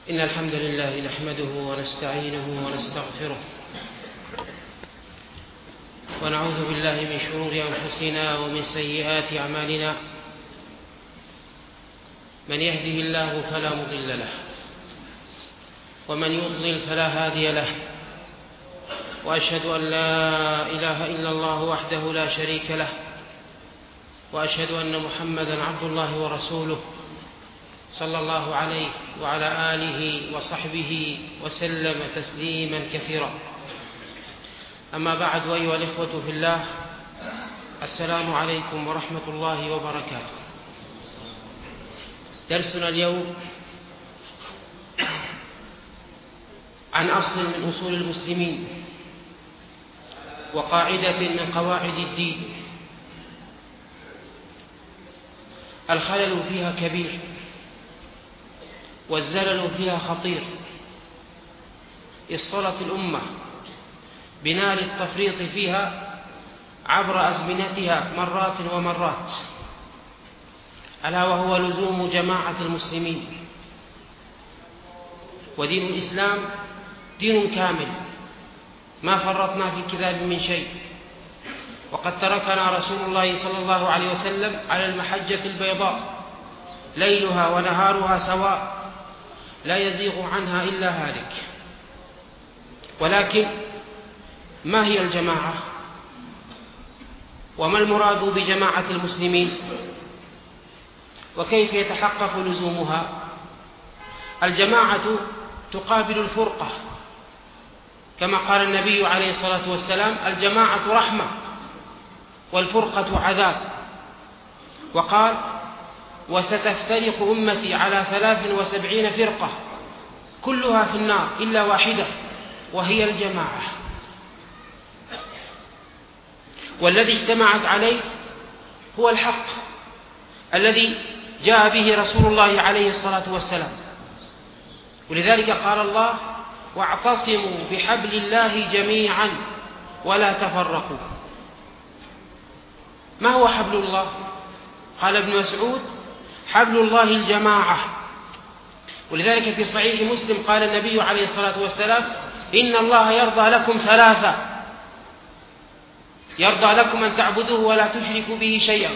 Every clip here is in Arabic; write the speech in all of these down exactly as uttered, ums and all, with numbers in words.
إن الحمد لله نحمده ونستعينه ونستغفره ونعوذ بالله من شرور أنفسنا ومن سيئات أعمالنا. من يهده الله فلا مضل له ومن يضلل فلا هادي له، وأشهد أن لا إله إلا الله وحده لا شريك له، وأشهد أن محمدًا عبد الله ورسوله صلى الله عليه وعلى آله وصحبه وسلم تسليما كثيرا. أما بعد، أيها الإخوة في الله، السلام عليكم ورحمة الله وبركاته. درسنا اليوم عن أصل من أصول المسلمين وقاعدة من قواعد الدين الخلل فيها كبير والزلل فيها خطير. اصطلت الأمة بنار التفريط فيها عبر أزمنتها مرات ومرات، ألا وهو لزوم جماعة المسلمين. ودين الإسلام دين كامل، ما فرطنا في كتاب من شيء، وقد تركنا رسول الله صلى الله عليه وسلم على المحجة البيضاء ليلها ونهارها سواء، لا يزيغ عنها إلا هالك. ولكن ما هي الجماعة؟ وما المراد بجماعة المسلمين؟ وكيف يتحقق لزومها؟ الجماعة تقابل الفرقة، كما قال النبي عليه الصلاة والسلام: الجماعة رحمة والفرقة عذاب. وقال: وستفترق أمتي على ثلاث وسبعين فرقة كلها في النار إلا واحدة وهي الجماعة. والذي اجتمعت عليه هو الحق الذي جاء به رسول الله عليه الصلاة والسلام. ولذلك قال الله: واعتصموا بحبل الله جميعا ولا تفرقوا. ما هو حبل الله؟ قال ابن مسعود: حبل الله الجماعة. ولذلك في صحيح مسلم قال النبي عليه الصلاة والسلام: إن الله يرضى لكم ثلاثة: يرضى لكم أن تعبدوه ولا تشركوا به شيئا،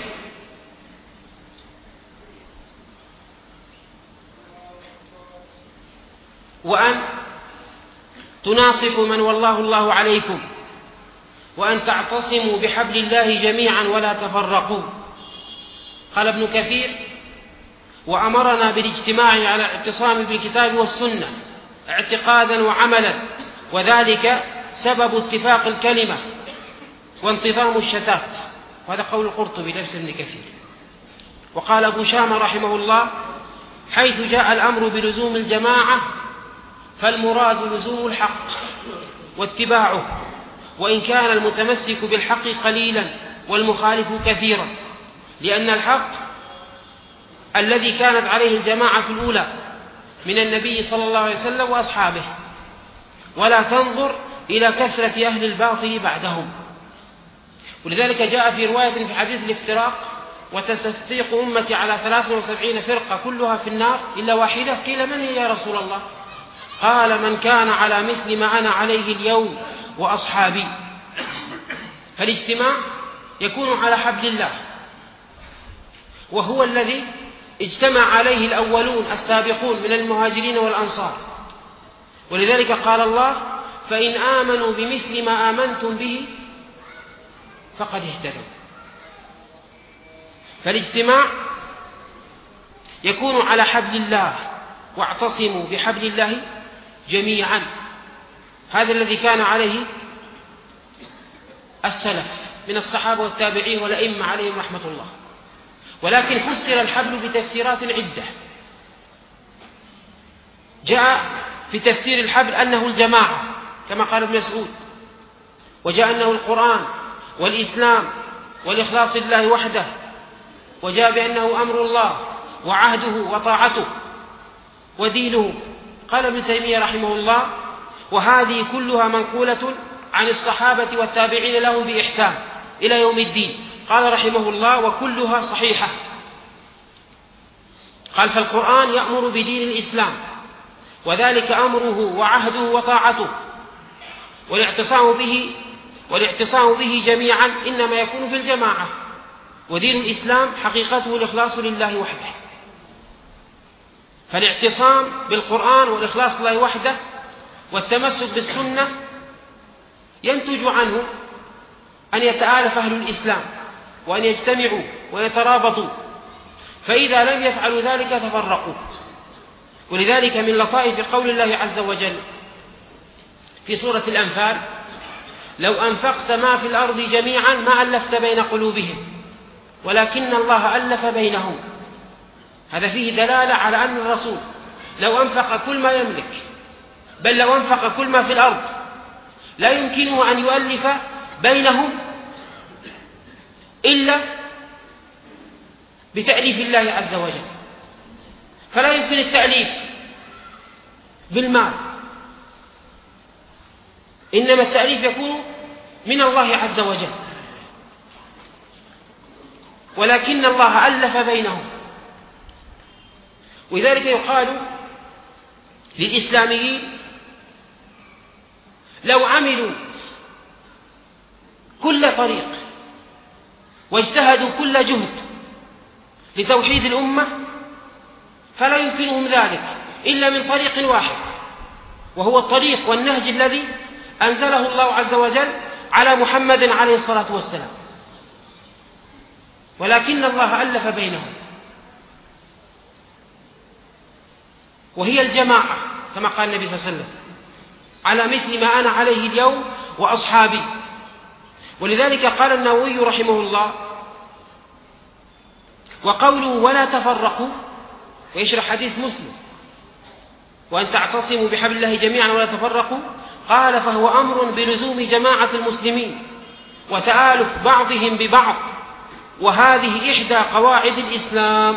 وأن تناصفوا من والله الله عليكم، وأن تعتصموا بحبل الله جميعا ولا تفرقوا. قال ابن كثير: وأمرنا بالاجتماع على الاعتصام بالكتاب والسنة اعتقادا وعملا، وذلك سبب اتفاق الكلمة وانتظام الشتات. وهذا قول القرطبي ليس ابن كثير. وقال أبو شامة رحمه الله: حيث جاء الأمر بلزوم الجماعة فالمراد لزوم الحق واتباعه، وإن كان المتمسك بالحق قليلا والمخالف كثيرا، لأن الحق الذي كانت عليه الجماعة الأولى من النبي صلى الله عليه وسلم وأصحابه، ولا تنظر إلى كثرة أهل الباطل بعدهم. ولذلك جاء في رواية في حديث الافتراق: وتستفترق أمتي على ثلاث وسبعين فرقة كلها في النار إلا واحدة. قيل: من هي يا رسول الله؟ قال: من كان على مثل ما أنا عليه اليوم وأصحابي. فالاجتماع يكون على حبل الله، وهو الذي اجتمع عليه الأولون السابقون من المهاجرين والأنصار. ولذلك قال الله: فإن آمنوا بمثل ما آمنتم به فقد اهتدوا. فالاجتماع يكون على حبل الله، واعتصموا بحبل الله جميعا. هذا الذي كان عليه السلف من الصحابة والتابعين والأئمة عليهم رحمة الله. ولكن فسر الحبل بتفسيرات عدة. جاء في تفسير الحبل أنه الجماعة كما قال ابن مسعود، وجاء أنه القرآن والإسلام والإخلاص لله وحده، وجاء بأنه أمر الله وعهده وطاعته ودينه. قال ابن تيمية رحمه الله: وهذه كلها منقولة عن الصحابة والتابعين لهم بإحسان إلى يوم الدين. قال رحمه الله: وكلها صحيحة. قال: فالقرآن يأمر بدين الإسلام وذلك أمره وعهده وطاعته، والاعتصام به والاعتصام به جميعا إنما يكون في الجماعة. ودين الإسلام حقيقته الإخلاص لله وحده، فالاعتصام بالقرآن والإخلاص لله وحده والتمسك بالسنة ينتج عنه أن يتآلف أهل الإسلام وأن يجتمعوا ويترابطوا، فإذا لم يفعلوا ذلك تفرقوا. ولذلك من لطائف قول الله عز وجل في سورة الأنفال: لو أنفقت ما في الأرض جميعا ما ألفت بين قلوبهم ولكن الله ألف بينهم. هذا فيه دلالة على أن الرسول لو أنفق كل ما يملك، بل لو أنفق كل ما في الأرض، لا يمكنه أن يؤلف بينهم إلا بتأليف الله عز وجل. فلا يمكن التأليف بالمال، إنما التأليف يكون من الله عز وجل، ولكن الله ألف بينهم. ولذلك يقال للإسلاميين: لو عملوا كل طريق واجتهدوا كل جهد لتوحيد الأمة فلا يمكنهم ذلك إلا من طريق واحد، وهو الطريق والنهج الذي أنزله الله عز وجل على محمد عليه الصلاة والسلام، ولكن الله ألف بينهم، وهي الجماعة كما قال النبي صلى الله عليه وسلم: على مثل ما أنا عليه اليوم وأصحابي. ولذلك قال النووي رحمه الله: وقوله ولا تفرقوا، ويشرح حديث مسلم: وأن تعتصموا بحبل الله جميعا ولا تفرقوا، قال: فهو أمر بلزوم جماعة المسلمين وتآلف بعضهم ببعض، وهذه إحدى قواعد الإسلام.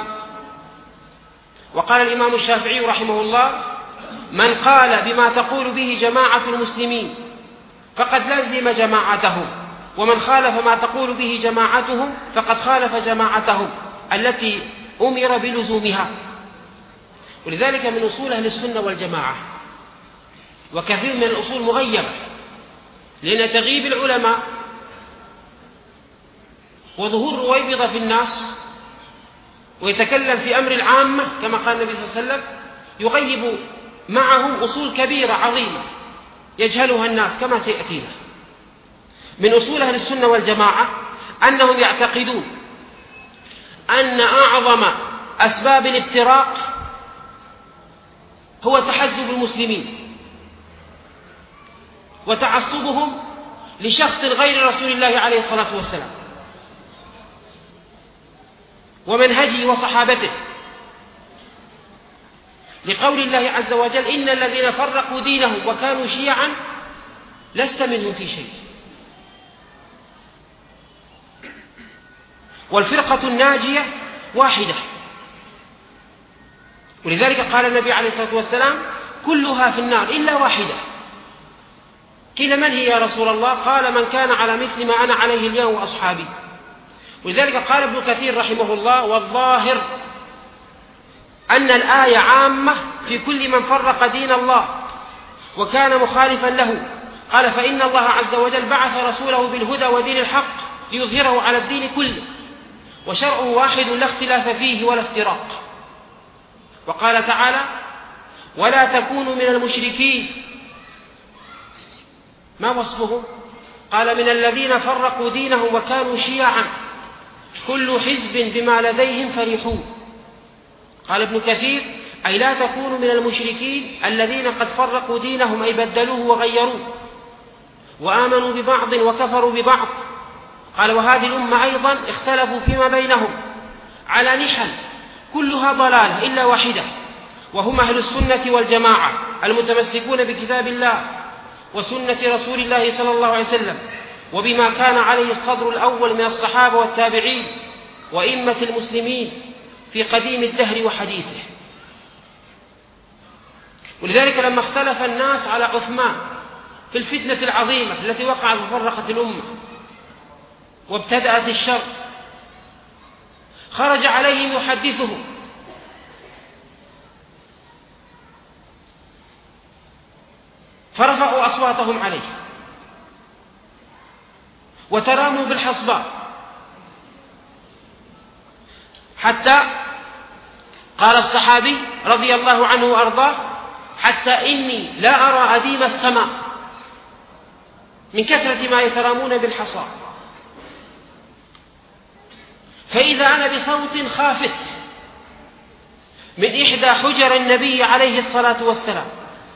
وقال الإمام الشافعي رحمه الله: من قال بما تقول به جماعة المسلمين فقد لزم جماعتهم، ومن خالف ما تقول به جماعتهم فقد خالف جماعتهم التي أمر بلزومها. ولذلك من أصول أهل السنة والجماعة، وكثير من الأصول مغيبة لأن تغيب العلماء وظهور رويبضة في الناس ويتكلم في أمر العامة كما قال النبي صلى الله عليه وسلم، يغيب معهم أصول كبيرة عظيمة يجهلها الناس كما سيأتينا. من أصول أهل السنة والجماعة أنهم يعتقدون أن أعظم أسباب الافتراق هو تحزب المسلمين وتعصبهم لشخص غير رسول الله عليه الصلاة والسلام ومنهجه وصحابته، لقول الله عز وجل: إن الذين فرقوا دينهم وكانوا شيعا لست منهم في شيء. والفرقة الناجية واحدة، ولذلك قال النبي عليه الصلاة والسلام: كلها في النار إلا واحدة. قيل: من هي يا رسول الله؟ قال: من كان على مثل ما أنا عليه اليوم وأصحابي. ولذلك قال ابن كثير رحمه الله: والظاهر أن الآية عامة في كل من فرق دين الله وكان مخالفا له. قال: فإن الله عز وجل بعث رسوله بالهدى ودين الحق ليظهره على الدين كله، وشرعه واحد لا اختلاف فيه ولا افتراق. وقال تعالى: ولا تكونوا من المشركين. ما وصفهم؟ قال: من الذين فرقوا دينهم وكانوا شيعا كل حزب بما لديهم فرحون. قال ابن كثير: أي لا تكونوا من المشركين الذين قد فرقوا دينهم، أي بدلوه وغيروه وآمنوا ببعض وكفروا ببعض. قال: وهذه الأمة أيضا اختلفوا فيما بينهم على نحل كلها ضلالة إلا واحدة، وهم أهل السنة والجماعة المتمسكون بكتاب الله وسنة رسول الله صلى الله عليه وسلم، وبما كان عليه الصدر الأول من الصحابة والتابعين وإمة المسلمين في قديم الدهر وحديثه. ولذلك لما اختلف الناس على عثمان في الفتنة العظيمة التي وقعت وفرقت الأمة وابتدأت الشر، خرج عليهم يحدثهم فرفعوا أصواتهم عليه وتراموا بالحصباء، حتى قال الصحابي رضي الله عنه وأرضاه: حتى إني لا أرى أديم السماء من كثرة ما يترامون بالحصى، فإذا أنا بصوت خافت من إحدى حجر النبي عليه الصلاة والسلام،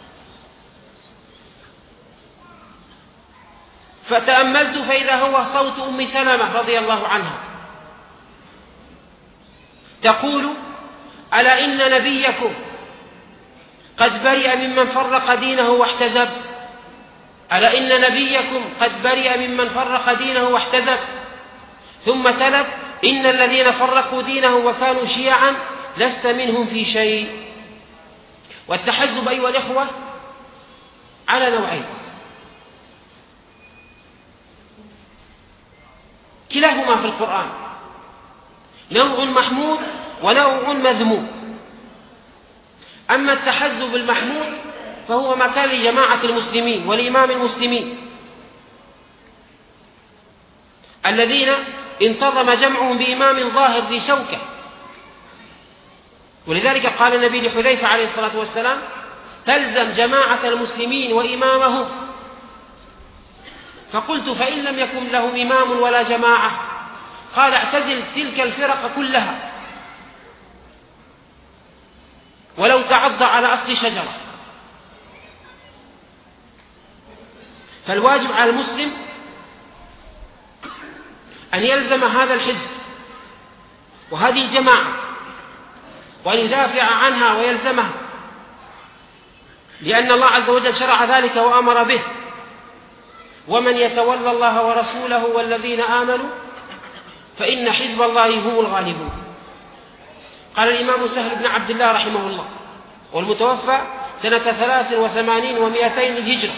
فتأملت فإذا هو صوت أم سلمة رضي الله عنها تقول: ألا إن نبيكم قد برئ ممن فرق دينه واحتزب، ألا إن نبيكم قد برئ ممن فرق دينه واحتزب. ثم تلت: إن الذين فرقوا دينه وكانوا شيعا لست منهم في شيء. والتحزب أيها الإخوة على نوعين: كلاهما في القرآن، نوع محمود ونوع مذموم. أما التحزب المحمود فهو ما كان لجماعة المسلمين والإمام المسلمين الذين انتظم جمعهم بإمام ظاهر ذي شوكة. ولذلك قال النبي لحذيفة عليه الصلاة والسلام: تلزم جماعة المسلمين وإمامهم. فقلت: فإن لم يكن لهم إمام ولا جماعة؟ قال: اعتزل تلك الفرق كلها ولو تعض على أصل شجرة. فالواجب على المسلم أن يلزم هذا الحزب وهذه الجماعة وأن يدافع عنها ويلزمها، لأن الله عز وجل شرع ذلك وأمر به: ومن يتولى الله ورسوله والذين آمنوا فإن حزب الله هم الغالبون. قال الإمام سهل بن عبد الله رحمه الله، والمتوفى سنة ثلاث وثمانين ومئتين الهجرة،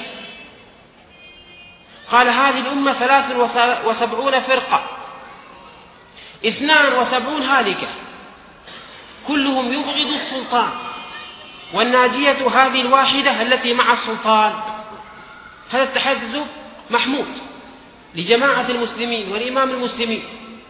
قال: هذه الأمة ثلاث وسبعون فرقة، اثنان وسبعون هالكة، كلهم يبغض السلطان، والناجية هذه الواحدة التي مع السلطان. هذا التحزب محمود لجماعة المسلمين والإمام المسلمين.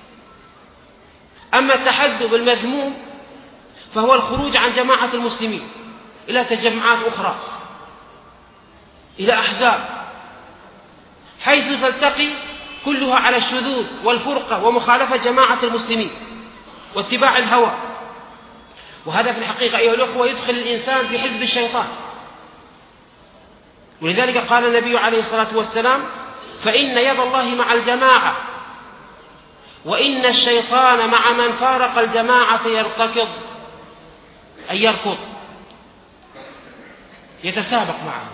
أما التحزب المذموم فهو الخروج عن جماعة المسلمين إلى تجمعات أخرى، إلى أحزاب، حيث تلتقي كلها على الشذوذ والفرقة ومخالفة جماعة المسلمين واتباع الهوى. وهذا في الحقيقة أيها الأخوة يدخل الإنسان في حزب الشيطان. ولذلك قال النبي عليه الصلاة والسلام: فإن يد الله مع الجماعة وإن الشيطان مع من فارق الجماعة يرتكض، أي يركض، يتسابق معه،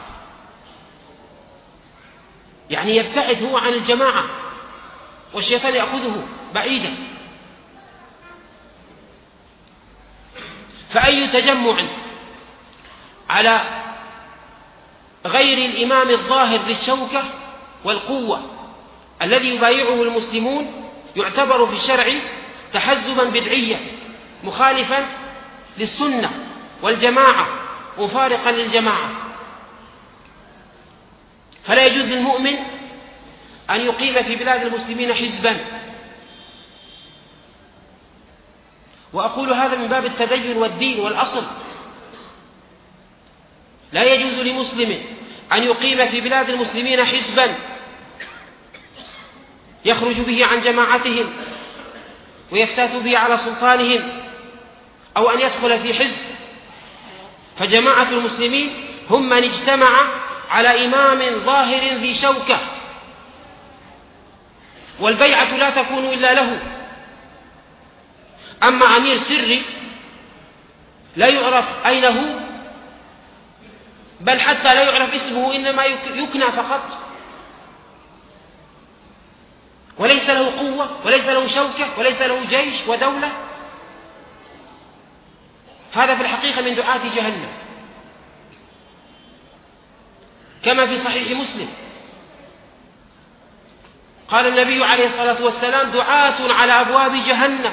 يعني يبتعد هو عن الجماعة والشيطان يأخذه بعيدا. فأي تجمع على غير الإمام الظاهر ذي الشوكة والقوة الذي يبايعه المسلمون يعتبر في الشرع تحزبا بدعيا مخالفا للسنة والجماعة مفارقا للجماعة. فلا يجوز للمؤمن أن يقيم في بلاد المسلمين حزبا. وأقول هذا من باب التدين والدين والأصل. لا يجوز لمسلم أن يقيم في بلاد المسلمين حزبا يخرج به عن جماعتهم ويفتات به على سلطانهم، أو أن يدخل في حزب. فجماعة المسلمين هم من اجتمع على إمام ظاهر ذي شوكة، والبيعة لا تكون إلا له. أما أمير سري لا يعرف أين هو، بل حتى لا يعرف اسمه، إنما يكنى فقط، وليس له قوة وليس له شوكة وليس له جيش ودولة. هذا في الحقيقة من دعاة جهنم، كما في صحيح مسلم قال النبي عليه الصلاة والسلام: دعاة على أبواب جهنم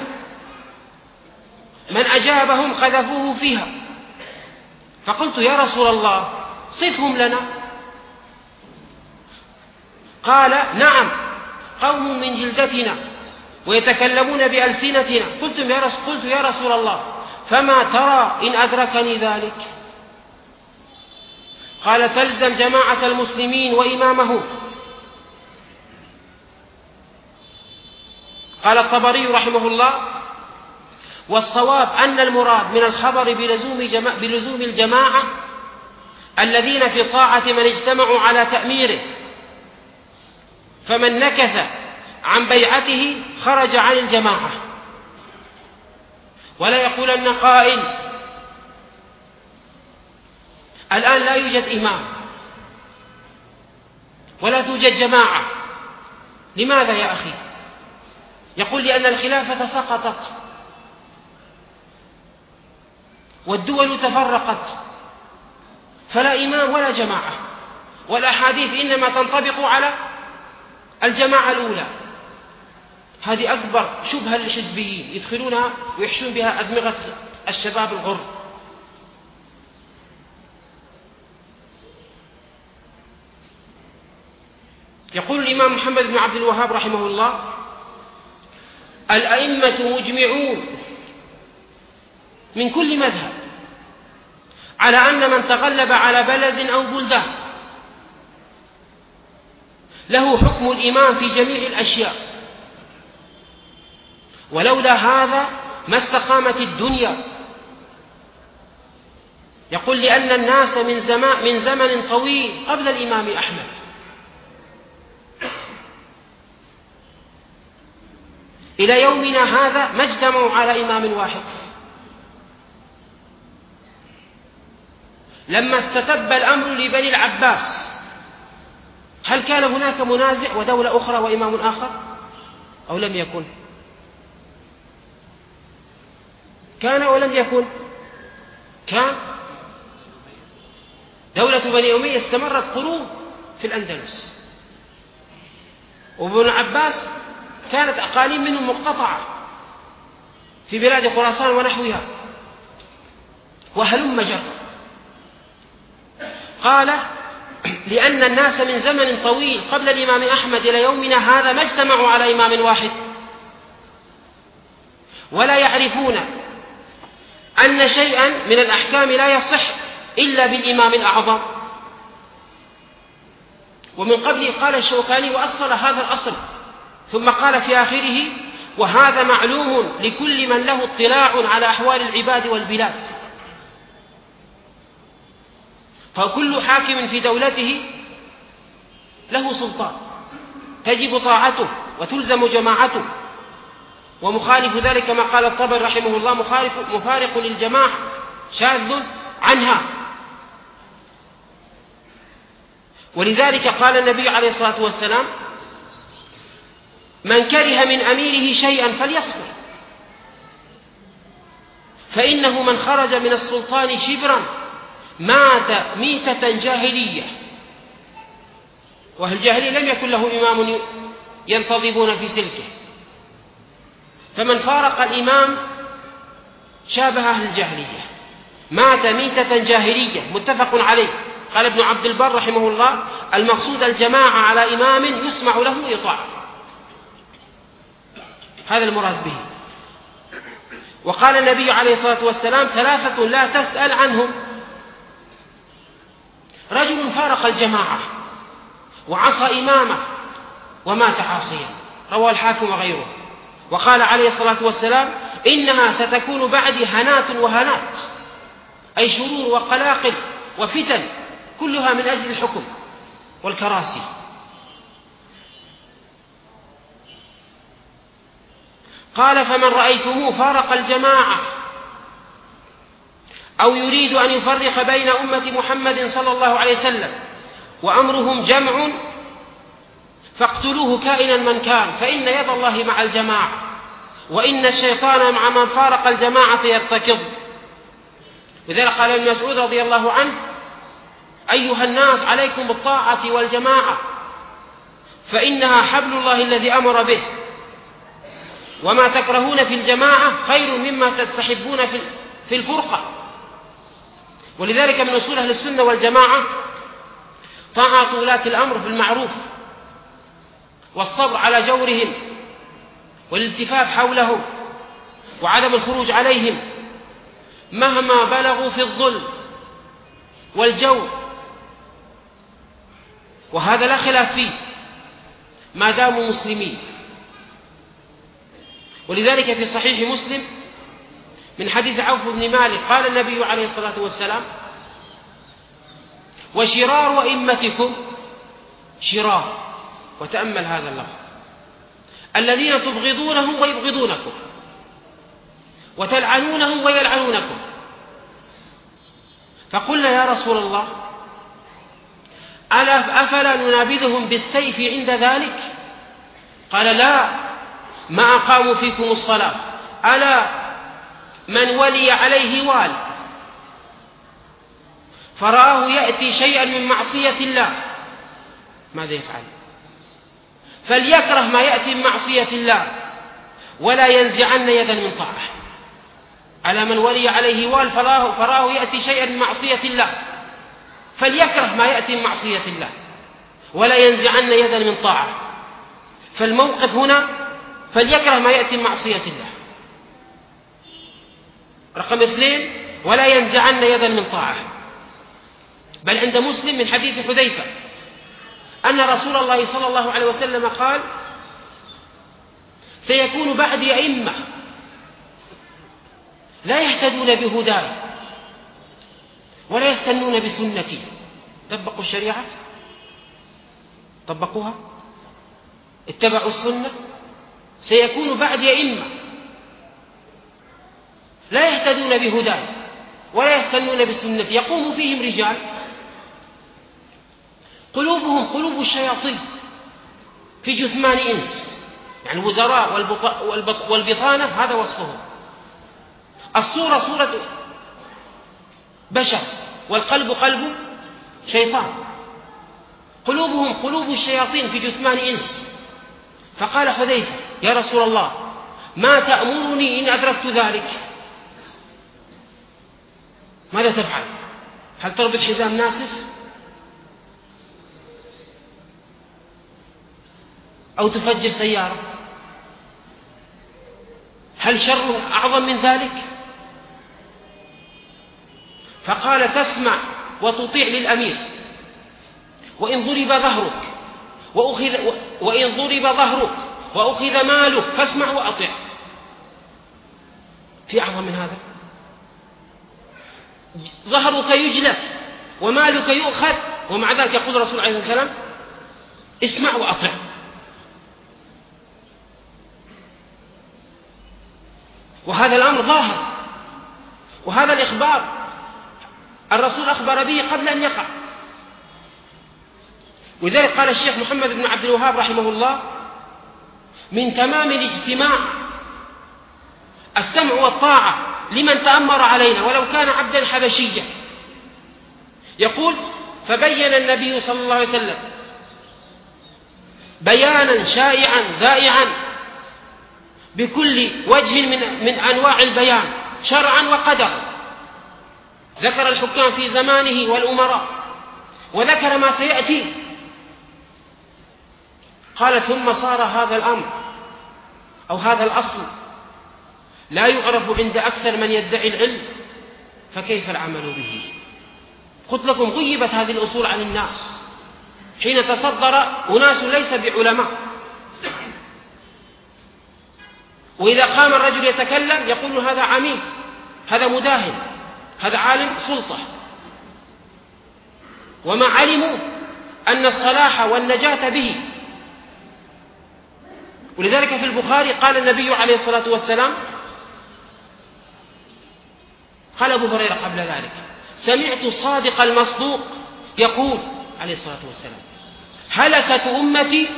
من أجابهم قذفوه فيها. فقلت: يا رسول الله صفهم لنا. قال نعم قوم من جلدتنا ويتكلمون بألسنتنا. قلت يا رسول, قلت يا رسول الله فما ترى إن أدركني ذلك؟ قال تلزم جماعة المسلمين وإمامهم. قال الطبري رحمه الله والصواب أن المراد من الخبر بلزوم, جما... بلزوم الجماعة الذين في طاعة من اجتمعوا على تأميره، فمن نكث عن بيعته خرج عن الجماعة. ولا يقولن قائل الآن لا يوجد إمام ولا توجد جماعة. لماذا يا أخي؟ يقول لأن الخلافة سقطت والدول تفرقت فلا إمام ولا جماعة، والأحاديث إنما تنطبق على الجماعة الأولى. هذه أكبر شبهة للحزبيين يدخلونها ويحشون بها أدمغة الشباب الغر. يقول الإمام محمد بن عبد الوهاب رحمه الله الأئمة مجمعون من كل مذهب على أن من تغلب على بلد أو بلدان له حكم الإمام في جميع الأشياء، ولولا هذا ما استقامت الدنيا. يقول لأن الناس من زمان, من زمن طويل قبل الإمام أحمد إلى يومنا هذا ما اجتمعوا على إمام واحد. لما استتب الأمر لبني العباس هل كان هناك منازع ودولة أخرى وإمام آخر أو لم يكن؟ كان أو لم يكن؟ كان. دولة بني أمية استمرت قرون في الأندلس، وابن عباس كانت أقاليم منهم مقتطعة في بلاد خراسان ونحوها، وهلم جر. قال لأن الناس من زمن طويل قبل الإمام أحمد إلى يومنا هذا ما اجتمعوا على إمام واحد، ولا يعرفون أن شيئا من الأحكام لا يصح إلا بالإمام الأعظم. ومن قبله قال الشوكاني وأصل هذا الأصل، ثم قال في آخره وهذا معلوم لكل من له اطلاع على أحوال العباد والبلاد. فكل حاكم في دولته له سلطان تجب طاعته وتلزم جماعته، ومخالف ذلك كما قال الطبري رحمه الله مخالف مفارق للجماعة شاذ عنها. ولذلك قال النبي عليه الصلاة والسلام من كره من أميره شيئا فليصبر، فإنه من خرج من السلطان شبرا مات ميتة جاهلية. وأهل الجاهلية لم يكن له إمام ينتظمون في سلكه، فمن فارق الإمام شابه أهل الجاهلية، مات ميتة جاهلية متفق عليه. قال ابن عبد البر رحمه الله المقصود الجماعة على إمام يسمع له ويطاع، هذا المراد به. وقال النبي عليه الصلاة والسلام ثلاثة لا تسأل عنهم: رجل فارق الجماعة وعصى إمامه ومات عاصيا، رواه الحاكم وغيره. وقال عليه الصلاة والسلام إنها ستكون بعدي هنات وهنات، أي شرور وقلاقل وفتن كلها من أجل الحكم والكراسي. قال فمن رأيتموه فارق الجماعة أو يريد أن يفرق بين أمة محمد صلى الله عليه وسلم وأمرهم جمع فاقتلوه كائنا من كان، فإن يد الله مع الجماعة، وإن الشيطان مع من فارق الجماعة يرتكض. وذلك قال ابن مسعود رضي الله عنه أيها الناس عليكم بالطاعة والجماعة فإنها حبل الله الذي أمر به، وما تكرهون في الجماعة خير مما تستحبون في الفرقة. ولذلك من أصول أهل السنة والجماعة طاعة ولاة الأمر بالمعروف والصبر على جورهم والالتفاف حولهم وعدم الخروج عليهم مهما بلغوا في الظلم والجور، وهذا لا خلاف فيه ما داموا مسلمين. ولذلك في صحيح مسلم من حديث عوف بن مالك قال النبي عليه الصلاة والسلام: وشرار أئمتكم شرار، وتأمل هذا اللفظ، الذين تبغضونهم ويبغضونكم وتلعنونهم ويلعنونكم. فقلنا يا رسول الله ألا أفلا ننابذهم بالسيف عند ذلك؟ قال: لا، ما أقاموا فيكم الصلاة. ألا من ولي عليه وال فرآه يأتي شيئا من معصية الله ماذا يفعل؟ فليكره ما يأتي من معصية الله ولا ينزعن يدا من طاعة. على من ولي عليه وال فراه, فراه يأتي شيئا من معصية الله فليكره ما يأتي من معصية الله ولا ينزعن يدا من طاعة. فالموقف هنا فليكره ما يأتي من معصية الله. رقم اثنين: ولا ينزعن يدا من طاعة. بل عند مسلم من حديث حذيفة أن رسول الله صلى الله عليه وسلم قال: سيكون بعدي أئمة لا يهتدون بهداي ولا يستنون بسنتي. طبقوا الشريعة، طبقوها، اتبعوا السنة. سيكون بعدي أئمة لا يهتدون بهداي ولا يستنون بسنتي، يقوم فيهم رجال قلوبهم قلوب الشياطين في جثمان إنس، يعني وزراء والبطانة هذا وصفهم. الصورة صورة بشر والقلب قلب شيطان، قلوبهم قلوب الشياطين في جثمان إنس. فقال حذيفة: يا رسول الله ما تأمرني إن أدركت ذلك؟ ماذا تفعل؟ هل تربط حزام ناسف أو تفجر سيارة؟ هل شر أعظم من ذلك؟ فقال: تسمع وتطيع للأمير وإن ضرب ظهرك وأخذ وإن ضرب ظهرك وأخذ مالك فاسمع وأطع. في أعظم من هذا؟ ظهرك يجلد ومالك يؤخذ ومع ذلك يقول الرسول عليه الصلاة والسلام: اسمع وأطع. وهذا الأمر ظاهر، وهذا الإخبار الرسول أخبر به قبل أن يقع. ولذلك قال الشيخ محمد بن عبد الوهاب رحمه الله: من تمام الاجتماع السمع والطاعة لمن تأمر علينا ولو كان عبدا حبشيا. يقول: فبين النبي صلى الله عليه وسلم بيانا شائعا ذائعا بكل وجه من, من أنواع البيان شرعا وقدرا. ذكر الحكام في زمانه والأمراء وذكر ما سيأتي. قال: ثم صار هذا الأمر أو هذا الأصل لا يعرف عند أكثر من يدعي العلم، فكيف العمل به؟ قلت لكم غيبت هذه الأصول عن الناس حين تصدر أناس ليس بعلماء. وإذا قام الرجل يتكلم يقول: هذا عميل، هذا مداهن، هذا عالم سلطة. وما علموا أن الصلاح والنجاة به. ولذلك في البخاري قال النبي عليه الصلاة والسلام، قال أبو هريرة قبل ذلك: سمعت الصادق المصدوق يقول عليه الصلاة والسلام: هلكت أمتي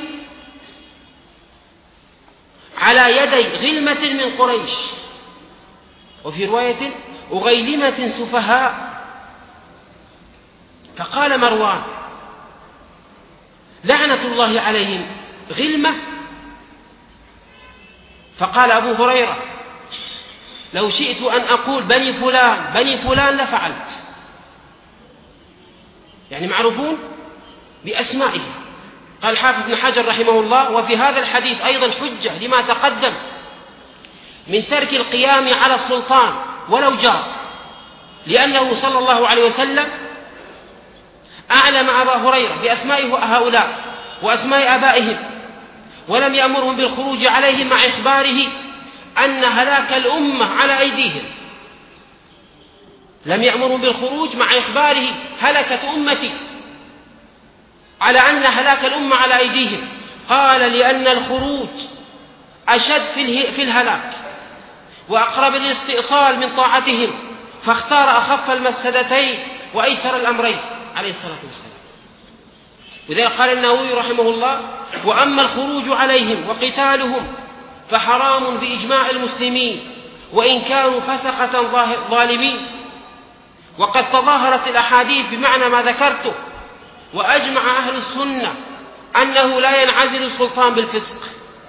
على يدي غلمة من قريش، وفي رواية أغيلمة سفهاء. فقال مروان: لعنة الله عليهم، غلمة؟ فقال أبو هريرة: لو شئت أن أقول بني فلان بني فلان لفعلت. يعني معروفون بأسمائهم قال الحافظ ابن حجر رحمه الله: وفي هذا الحديث أيضا حجة لما تقدم من ترك القيام على السلطان ولو جار، لأنه صلى الله عليه وسلم أعلم أبا هريرة بأسماء هؤلاء وأسماء آبائهم، ولم يأمرهم بالخروج عليهم مع إخباره أن هلاك الأمة على أيديهم. لم يأمرهم بالخروج مع إخباره هلكت أمتي، على أن هلاك الأمة على أيديهم. قال: لأن الخروج أشد في الهلاك وأقرب للاستئصال من طاعتهم، فاختار أخف المفسدتين وأيسر الأمرين عليه الصلاة والسلام. وذلك قال النووي رحمه الله: وأما الخروج عليهم وقتالهم فحرام بإجماع المسلمين وإن كانوا فسقة ظالمين. وقد تظاهرت الأحاديث بمعنى ما ذكرته، وأجمع أهل السنة أنه لا ينعزل السلطان بالفسق،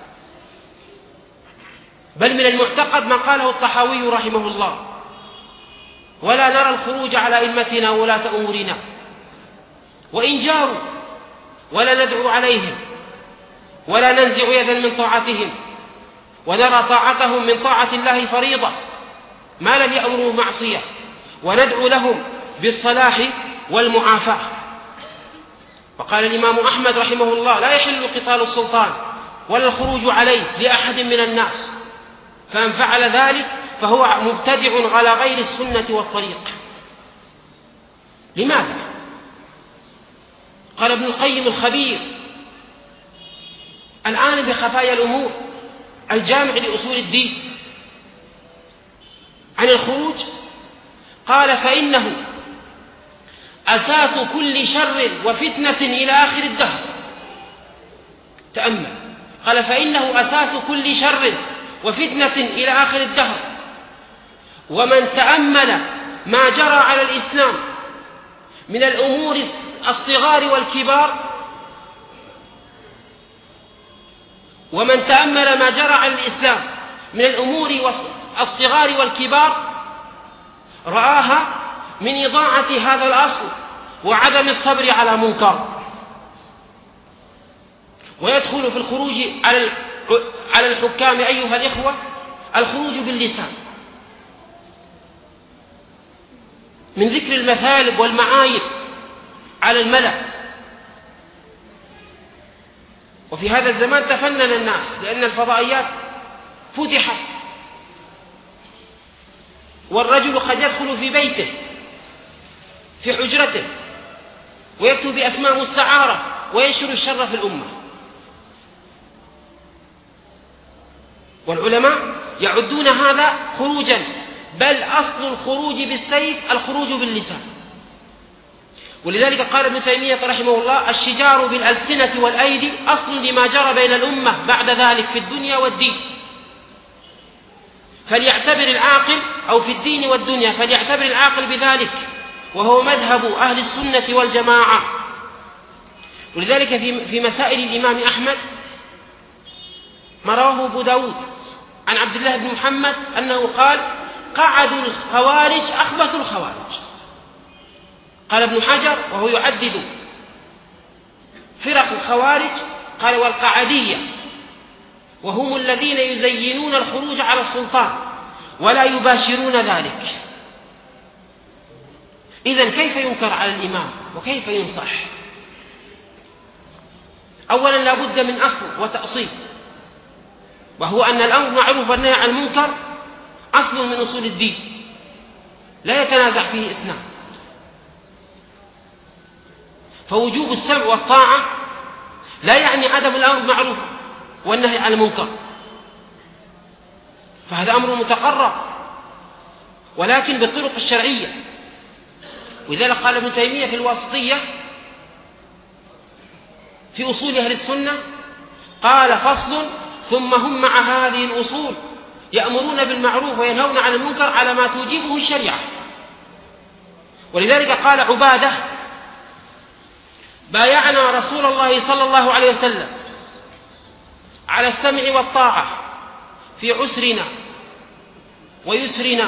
بل من المعتقد ما قاله الطحاوي رحمه الله: ولا نرى الخروج على أئمتنا وولاة أمورنا وإن جاروا، ولا ندعو عليهم ولا ننزع يدا من طاعتهم، ونرى طاعتهم من طاعة الله فريضة ما لم يأمروا معصية، وندعو لهم بالصلاح والمعافاة. وقال الإمام أحمد رحمه الله: لا يحل قتال السلطان ولا الخروج عليه لأحد من الناس، فمن فعل ذلك فهو مبتدع على غير السنة والطريق. لماذا؟ قال ابن القيم الخبير الآن بخفايا الأمور الجامع لأصول الدين عن الخروج، قال: فإنه أساس كل شر وفتنة إلى آخر الدهر. تأمل، قال: فإنه أساس كل شر وفتنة إلى آخر الدهر. ومن تأمل ما جرى على الإسلام من الأمور الصغار والكبار ومن تأمل ما جرى على الإسلام من الأمور الصغار والكبار رآها من إضاعة هذا الأصل وعدم الصبر على منكر. ويدخل في الخروج على الحكام أيها الإخوة الخروج باللسان، من ذكر المثالب والمعايب على الملأ. وفي هذا الزمان تفنن الناس لأن الفضائيات فتحت، والرجل قد يدخل في بيته في حجرته ويكتب بأسماء مستعارة وينشر الشر في الأمة. والعلماء يعدون هذا خروجا، بل أصل الخروج بالسيف الخروج باللسان. ولذلك قال ابن تيمية رحمه الله: الشجار بالألسنة والأيدي أصل لما جرى بين الأمة بعد ذلك في الدنيا والدين. فليعتبر العاقل أو في الدين والدنيا فليعتبر العاقل بذلك، وهو مذهب أهل السنة والجماعة. ولذلك في مسائل الإمام أحمد ما رواه أبو داود عن عبد الله بن محمد أنه قال: قعدوا الخوارج أخبث الخوارج. قال ابن حجر وهو يعدد فرق الخوارج قال: والقعدية، وهم الذين يزينون الخروج على السلطان ولا يباشرون ذلك. إذن كيف ينكر على الإمام وكيف ينصح؟ أولا لا بد من أصل وتأصيل، وهو أن الأمر معروف والنهي عن المنكر أصل من أصول الدين لا يتنازع فيه اثنان. فوجوب السمع والطاعة لا يعني عدم الأمر بالمعروف والنهي عن المنكر، فهذا أمر متقرر ولكن بالطرق الشرعية. ولذلك قال ابن تيمية في الواسطية في أصول أهل السنة قال: فصل: ثم هم مع هذه الأصول يأمرون بالمعروف وينهون عن المنكر على ما توجبه الشريعة. ولذلك قال عبادة: بايعنا رسول الله صلى الله عليه وسلم على السمع والطاعة في عسرنا ويسرنا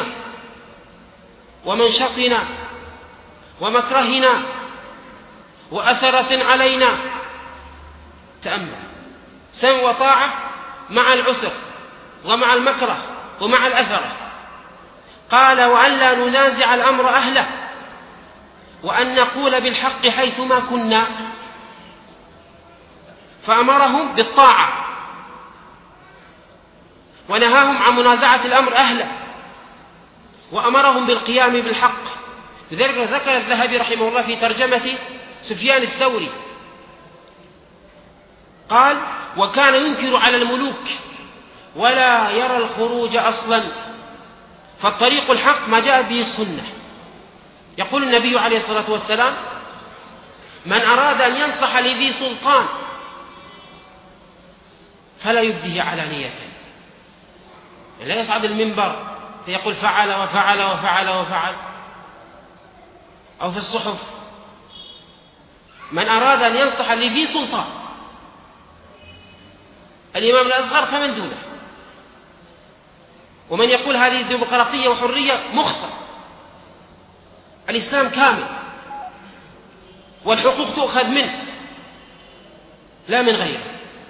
ومنشطنا ومكرهنا وأثرة علينا تأمل، سمع وطاعة مع العسر ومع المكره ومع الأثرة. قال: وأن لا ننازع الأمر أهله، وأن نقول بالحق حيثما كنا. فأمرهم بالطاعة ونهاهم عن منازعة الأمر أهله، وأمرهم بالقيام بالحق. لذلك ذكر الذهبي رحمه الله في ترجمة سفيان الثوري، قال: وكان ينكر على الملوك ولا يرى الخروج أصلا، فالطريق الحق ما جاءت به السنة. يقول النبي عليه الصلاة والسلام: من أراد أن ينصح لذي سلطان فلا يبديه علانية، لا يصعد المنبر فيقول فعل وفعل وفعل وفعل، أو في الصحف. من أراد أن ينصح لذي سلطان، الإمام الأصغر فمن دونه. ومن يقول هذه ديمقراطية وحرية مخطئ، الإسلام كامل والحقوق تؤخذ منه لا من غيره،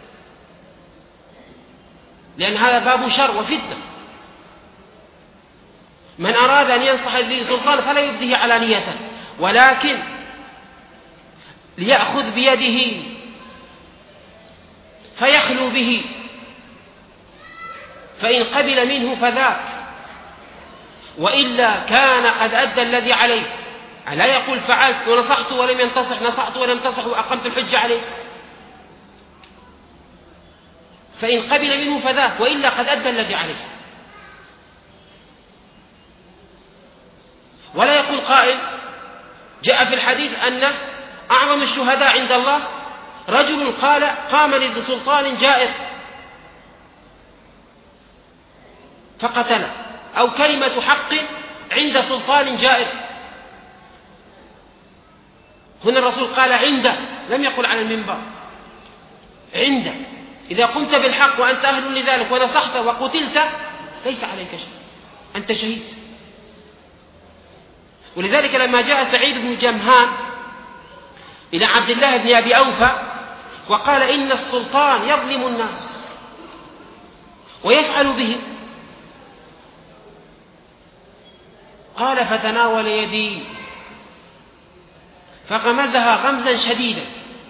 لأن هذا باب شر وفتنة. من أراد أن ينصح لذي سلطان فلا يبديه علانية، ولكن ليأخذ بيده فيخلو به، فإن قبل منه فذاك، وإلا كان قد أدى الذي عليه. لا يقول فعلت ونصحت ولم ينتصح، نصحت ولم ينتصح وأقمت الحجة عليه. فإن قبل منه فذاك، وإلا قد أدى الذي عليه. ولا يقول قائل: جاء في الحديث أن أعظم الشهداء عند الله رجل قال قام لذي سلطان جائر فقتله، أو كلمة حق عند سلطان جائر. هنا الرسول قال عنده، لم يقل على المنبر، عنده. إذا قمت بالحق وأنت أهل لذلك ونصحت وقتلت ليس عليك شيء، أنت شهيد. ولذلك لما جاء سعيد بن جمهان إلى عبد الله بن أبي أوفى وقال: إن السلطان يظلم الناس ويفعل بهم، قال: فتناول يدي فغمزها غمزا شديدا،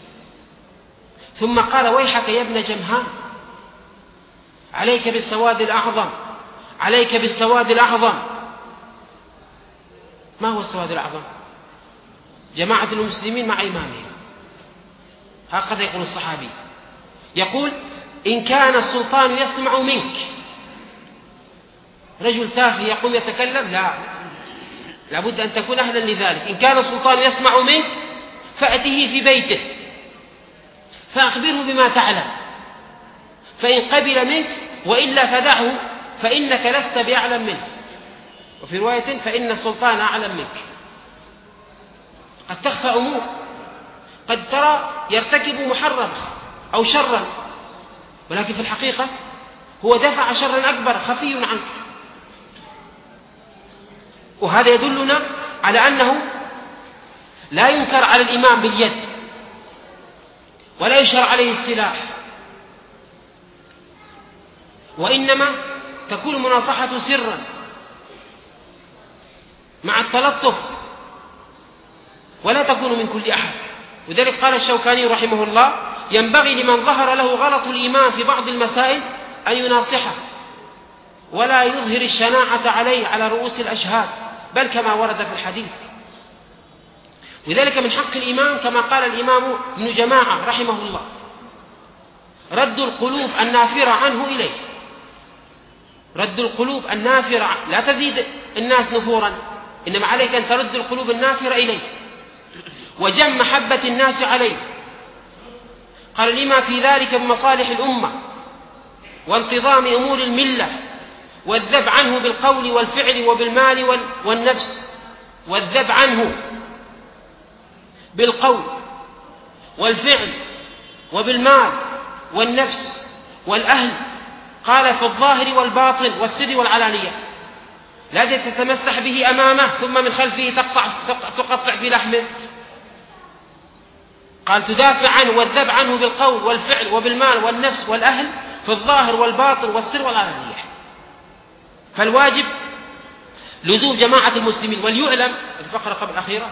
ثم قال: ويحك يا ابن جمهان، عليك بالسواد الأعظم، عليك بالسواد الأعظم. ما هو السواد الأعظم؟ جماعة المسلمين مع إمامهم. هكذا يقول الصحابي، يقول: إن كان السلطان يسمع منك، رجل تافه يقوم يتكلم، لا، لابد أن تكون أهلا لذلك. إن كان السلطان يسمع منك فأته في بيته فأخبره بما تعلم، فإن قبل منك وإلا فدعه، فإنك لست بأعلم منه. وفي رواية: فإن السلطان أعلم منك. قد تخفى أمور، قد ترى يرتكب محرم أو شرا، ولكن في الحقيقة هو دفع شرا أكبر خفي عنك. وهذا يدلنا على أنه لا ينكر على الإمام باليد ولا يشهر عليه السلاح، وإنما تكون المناصحة سرا مع التلطف، ولا تكون من كل أحد. وذلك قال الشوكاني رحمه الله: ينبغي لمن ظهر له غلط الإمام في بعض المسائل أن يناصحه ولا يظهر الشناعة عليه على رؤوس الأشهاد، بل كما ورد في الحديث. وذلك من حق الإمام كما قال الإمام ابن جماعة رحمه الله: رد القلوب النافرة عنه إليه. رد القلوب النافرة، لا تزيد الناس نفورا، إنما عليك أن ترد القلوب النافرة إليه، وجم محبة الناس عليه. قال: لما في ذلك بمصالح الأمة وانتظام أمور الملة، والذب عنه بالقول والفعل وبالمال والنفس، والذب عنه بالقول والفعل وبالمال والنفس والأهل. قال: في الظاهر والباطن والسر والعلانية، لا تتمسح به أمامه ثم من خلفه تقطع, تقطع في لحمه. قال تدافع عنه والذب عنه بالقول والفعل وبالمال والنفس والأهل في الظاهر والباطن والسر والعلانية. فالواجب لزوم جماعة المسلمين. وليعلم الفقرة قبل الأخيرة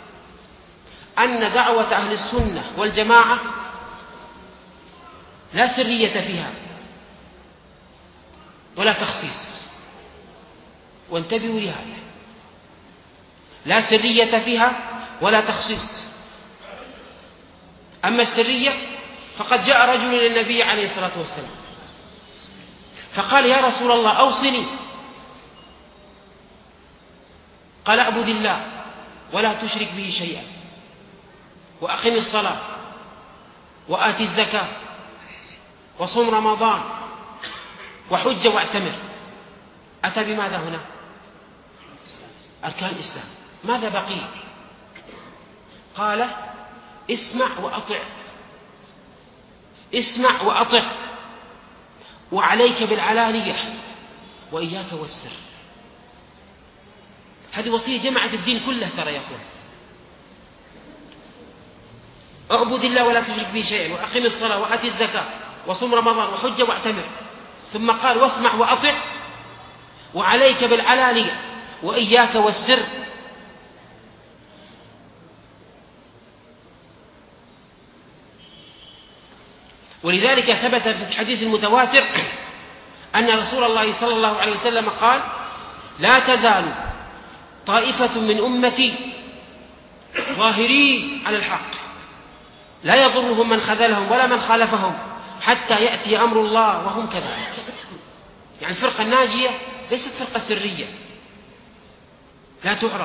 أن دعوة أهل السنة والجماعة لا سرية فيها ولا تخصيص، وانتبهوا لهذا، لا سرية فيها ولا تخصيص. أما السرية فقد جاء رجل إلى النبي عليه الصلاة والسلام فقال يا رسول الله أوصني. قال اعبد الله ولا تشرك به شيئا وأقم الصلاة وآت الزكاة وصم رمضان وحج واعتمر. أتى بماذا هنا؟ أركان الإسلام. ماذا بقي؟ قال اسمع وأطع، اسمع وأطع، وعليك بالعلانية وإياك والسر. هذه وصية جمعت الدين كله ترى يقول اعبد الله ولا تشرك به شيئا وأقم الصلاة وآت الزكاة وصم رمضان وحج واعتمر، ثم قال واسمع وأطع وعليك بالعلانية وإياك والسر. ولذلك ثبت في الحديث المتواتر أن رسول الله صلى الله عليه وسلم قال لا تزال طائفة من أمتي ظاهرين على الحق لا يضرهم من خذلهم ولا من خالفهم حتى يأتي أمر الله وهم كذلك. يعني الفرقة الناجية ليست فرقة سرية لا تعرف،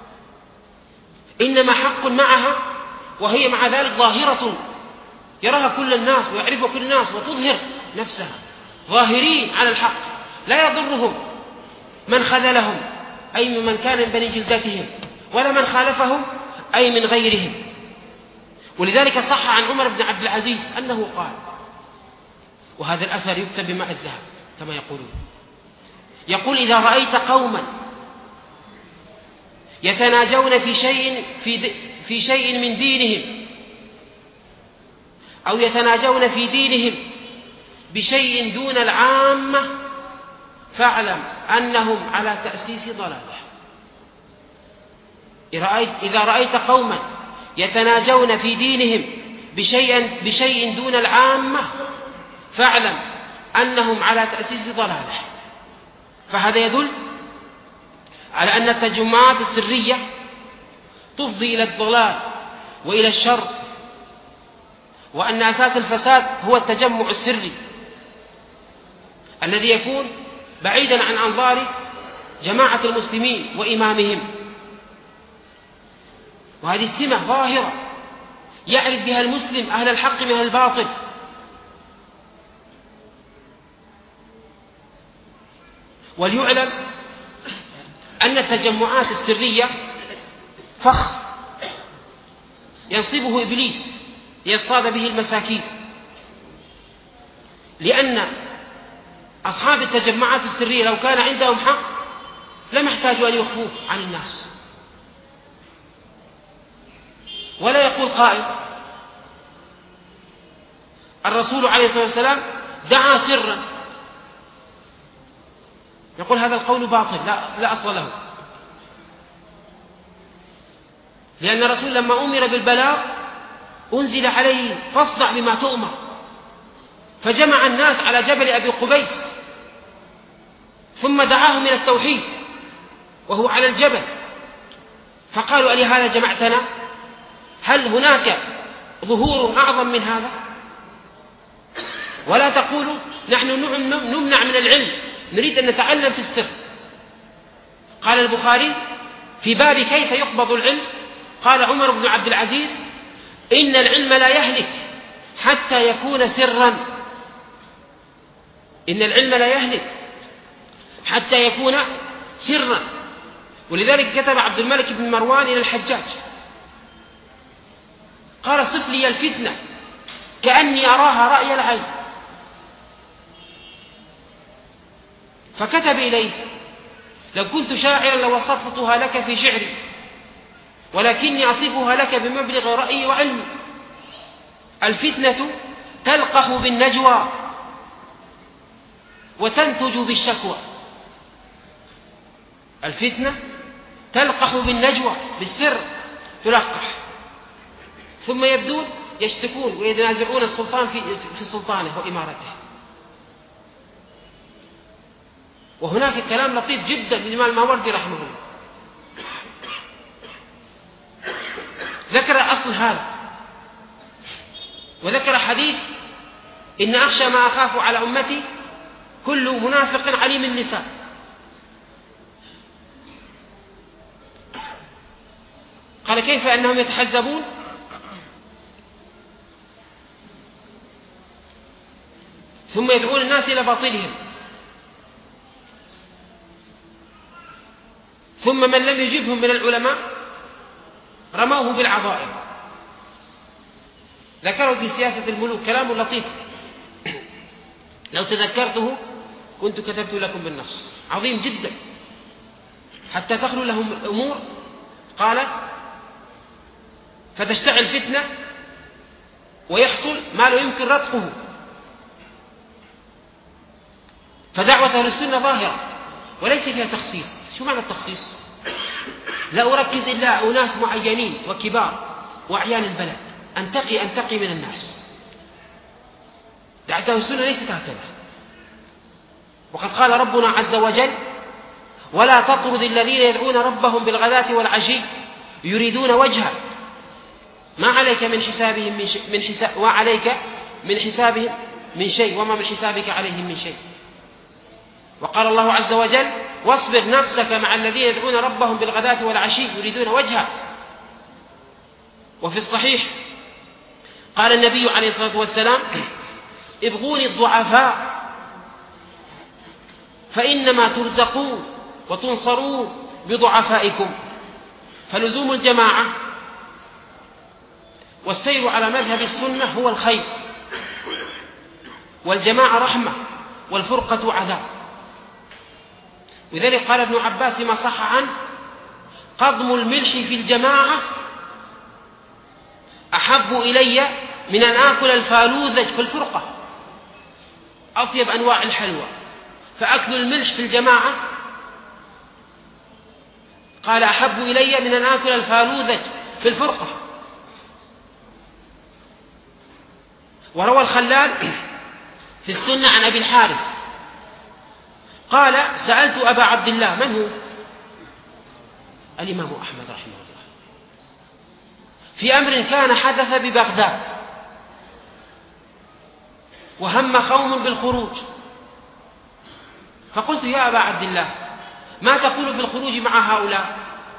إنما حق معها وهي مع ذلك ظاهرة يراها كل الناس ويعرفها كل الناس وتظهر نفسها، ظاهرين على الحق لا يضرهم من خذلهم أي من كان من بني جلدتهم ولا من خالفهم أي من غيرهم. ولذلك صح عن عمر بن عبد العزيز أنه قال، وهذا الأثر يكتب بماء الذهب كما يقولون، يقول إذا رأيت قوما يتناجون في شيء, في, في شيء من دينهم أو يتناجون في دينهم بشيء دون العامة فاعلم أنهم على تأسيس ضلالة. إذا رأيت قوما يتناجون في دينهم بشيء, بشيء دون العامة فاعلم أنهم على تأسيس ضلالة. فهذا يدل على أن التجمعات السرية تفضي إلى الضلال وإلى الشر، وأن أساس الفساد هو التجمع السري الذي يكون بعيدا عن أنظار جماعة المسلمين وإمامهم. وهذه السمة ظاهرة يعرف بها المسلم أهل الحق من الباطل. وليعلم أن التجمعات السرية فخ ينصبه إبليس ليصطاد به المساكين، لأن أصحاب التجمعات السرية لو كان عندهم حق لم يحتاجوا أن يخفوه عن الناس. ولا يقول قائل الرسول عليه الصلاة والسلام دعا سرا، يقول هذا القول باطل لا, لا أصل له، لأن الرسول لما أمر بالبلاغ أنزل عليه فاصدع بما تؤمر، فجمع الناس على جبل أبي قبيس ثم دعاهم إلى التوحيد وهو على الجبل، فقالوا ألهذا جمعتنا؟ هل هناك ظهور أعظم من هذا؟ ولا تقولوا نحن نمنع من العلم، نريد أن نتعلم في السر. قال البخاري في باب كيف يقبض العلم، قال عمر بن عبد العزيز إن العلم لا يهلك حتى يكون سرا، إن العلم لا يهلك حتى يكون سرا. ولذلك كتب عبد الملك بن مروان إلى الحجاج قال صف لي الفتنة كأني أراها رأي العين، فكتب إليه لو كنت شاعرا لوصفتها لك في شعري ولكني أصفها لك بمبلغ رأيي وعلمي. الفتنة تلقح بالنجوى وتنتج بالشكوى. الفتنة تلقح بالنجوى، بالسر تلقح، ثم يبدون يشتكون ويتنازعون السلطان في, في سلطانه وإمارته. وهناك كلام لطيف جدا للإمام الماوردي رحمه الله، ذكر أصل هذا، وذكر حديث: إن أخشى ما أخاف على أمتي كل منافق عليم النساء. قال: كيف أنهم يتحزبون؟ ثم يدعون الناس إلى باطلهم، ثم من لم يجبهم من العلماء رموه بالعظائم. ذكروا في سياسة الملوك كلام لطيف لو تذكرته كنت كتبت لكم بالنص، عظيم جدا حتى تخلو لهم الأمور. قال: فتشتعل فتنة ويحصل ما لا يمكن ردقه، فدعوة أهل السنة ظاهرة وليس فيها تخصيص. شو معنى التخصيص؟ لا أركز إلا أناس معينين وكبار وأعيان البلد، أنتقي أنتقي من الناس. دعوة أهل السنة ليست هكذا. وقد قال ربنا عز وجل: ولا تطرد الذين يدعون ربهم بالغداة والعشي يريدون وجهه ما عليك من حسابهم من شيء من حساب وعليك من حسابهم من شيء وما من حسابك عليهم من شيء. وقال الله عز وجل: واصبر نفسك مع الذين يدعون ربهم بالغداة والعشي يريدون وجهه. وفي الصحيح قال النبي عليه الصلاة والسلام: ابغوني الضعفاء فإنما ترزقون وتنصرون بضعفائكم. فلزوم الجماعة والسير على مذهب السنة هو الخير، والجماعة رحمة والفرقة عذاب. لذلك قال ابن عباس ما صح عنه: قضم الملح في الجماعة أحب إلي من أن آكل الفالوذج في الفرقة. أطيب أنواع الحلوى، فأكل الملح في الجماعة قال أحب إلي من أن آكل الفالوذج في الفرقة. وروى الخلال في السنة عن أبي الحارث قال: سألت أبا عبد الله. من هو؟ الإمام أحمد رحمه الله، في أمر كان حدث ببغداد وهم قوم بالخروج، فقلت: يا أبا عبد الله، ما تقول في الخروج مع هؤلاء؟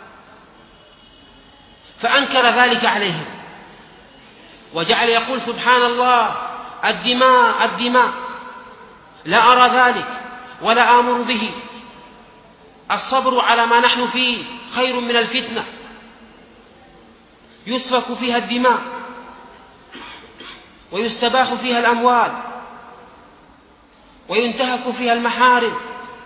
فأنكر ذلك عليهم وجعل يقول: سبحان الله، الدماء الدماء، لا أرى ذلك ولا آمر به، الصبر على ما نحن فيه خير من الفتنة يسفك فيها الدماء ويستباح فيها الأموال وينتهك فيها المحارم.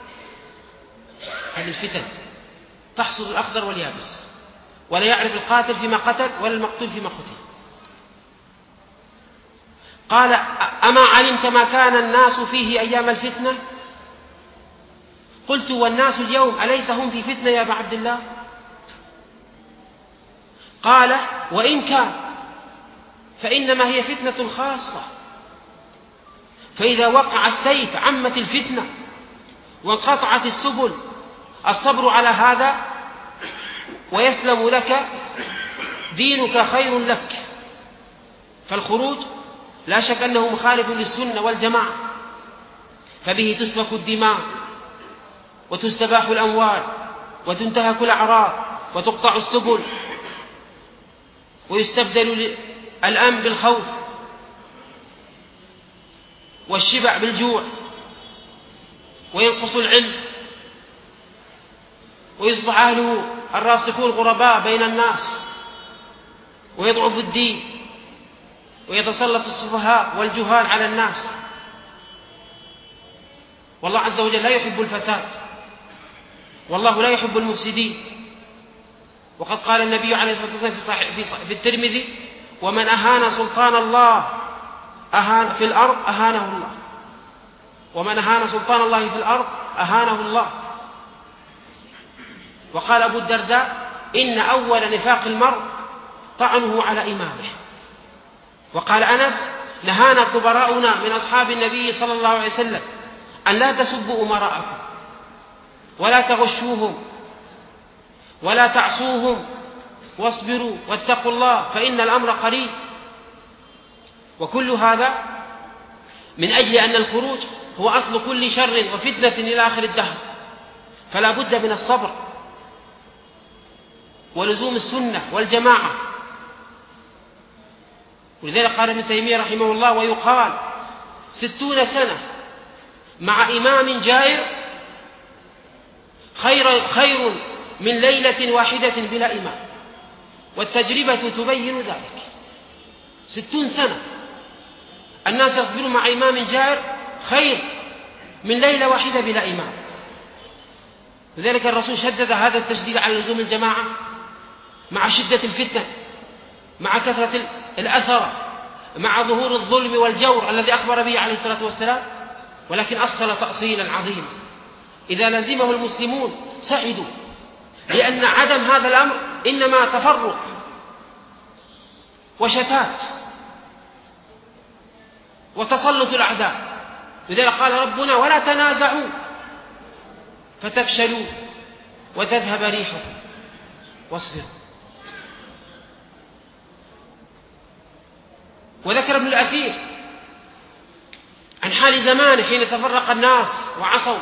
هذه الفتن تحصل الأخضر واليابس، ولا يعرف القاتل فيما قتل ولا المقتول فيما قتل. قال: أما علمت ما كان الناس فيه أيام الفتنة؟ قلت: والناس اليوم أليس هم في فتنة يا أبا عبد الله؟ قال: وإن كان فإنما هي فتنة خاصة، فإذا وقع السيف عمت الفتنة وانقطعت السبل. الصبر على هذا ويسلم لك دينك خير لك. فالخروج لا شك أنه مخالف للسنة والجماعة، فبه تسفك الدماء وتستباح الأموال وتنتهك الأعراض وتقطع السبل ويستبدل الأمن بالخوف والشبع بالجوع، وينقص العلم ويصبح أهله الراسخون غرباء بين الناس، ويضعف الدين ويتسلط السفهاء والجهال على الناس. والله عز وجل لا يحب الفساد، والله لا يحب المفسدين. وقد قال النبي عليه الصلاة والسلام في, صحيح في, صحيح في الترمذي: ومن أهان سلطان الله أهان في الأرض أهانه الله، ومن أهان سلطان الله في الأرض أهانه الله. وقال أبو الدرداء: إن أول نفاق المرء طعنه على إمامه. وقال أنس: نهانا كبراؤنا من أصحاب النبي صلى الله عليه وسلم أن لا تسبوا أمراءكم ولا تغشوهم ولا تعصوهم واصبروا واتقوا الله فإن الأمر قريب. وكل هذا من أجل أن الخروج هو أصل كل شر وفتنة إلى آخر الدهر، فلا بد من الصبر ولزوم السنة والجماعة. ولذلك قال ابن تيمية رحمه الله: ويقال ستون سنة مع إمام جائر خير, خير من ليلة واحدة بلا إمام، والتجربة تبين ذلك. ستون سنة الناس يصبرون مع إمام جائر خير من ليلة واحدة بلا إمام. لذلك الرسول شدد هذا التشديد على لزوم الجماعة مع شدة الفتنة، مع كثرة الأثر، مع ظهور الظلم والجور الذي أخبر به عليه الصلاة والسلام. ولكن أصل تأصيلا عظيما إذا لزمه المسلمون سعدوا، لأن عدم هذا الأمر إنما تفرق وشتات وتسلط الأعداء. لذلك قال ربنا: ولا تنازعوا فتفشلوا وتذهب ريحكم واصبروا. وذكر ابن الأثير عن حال زمانه حين تفرق الناس وعصوا،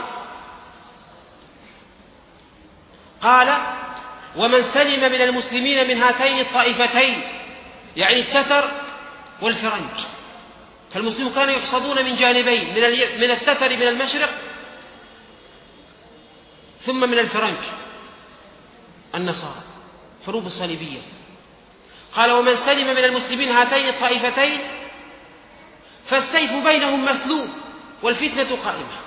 قال: ومن سلم من المسلمين من هاتين الطائفتين، يعني التتر والفرنج. فالمسلمون كانوا يحصدون من جانبين، من التتر من المشرق ثم من الفرنج النصارى، حروب الصليبية. قال: ومن سلم من المسلمين هاتين الطائفتين فالسيف بينهم مسلول والفتنة قائمة.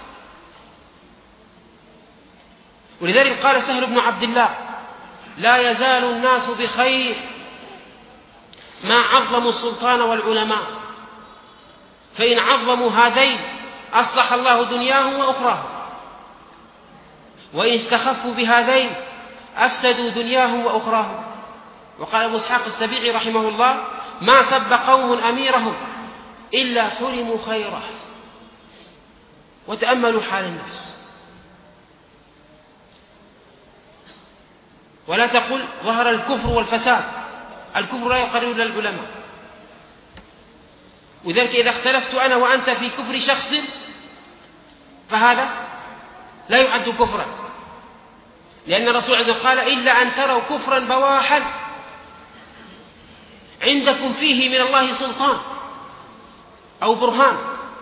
ولذلك قال سهل بن عبد الله: لا يزال الناس بخير ما عظموا السلطان والعلماء، فإن عظموا هذين أصلح الله دنياهم وأخراهم، وإن استخفوا بهذين أفسدوا دنياهم وأخراهم. وقال أبو إسحاق السبيعي رحمه الله: ما سب قوم أميرهم إلا حرموا خيره. وتأملوا حال الناس، ولا تقل ظهر الكفر والفساد، الكفر لا يقرر إلا العلماء. وذلك إذا اختلفت أنا وأنت في كفر شخص فهذا لا يعد كفرا، لأن الرسول عز وجل قال: إلا أن تروا كفرا بواحا عندكم فيه من الله سلطان أو برهان.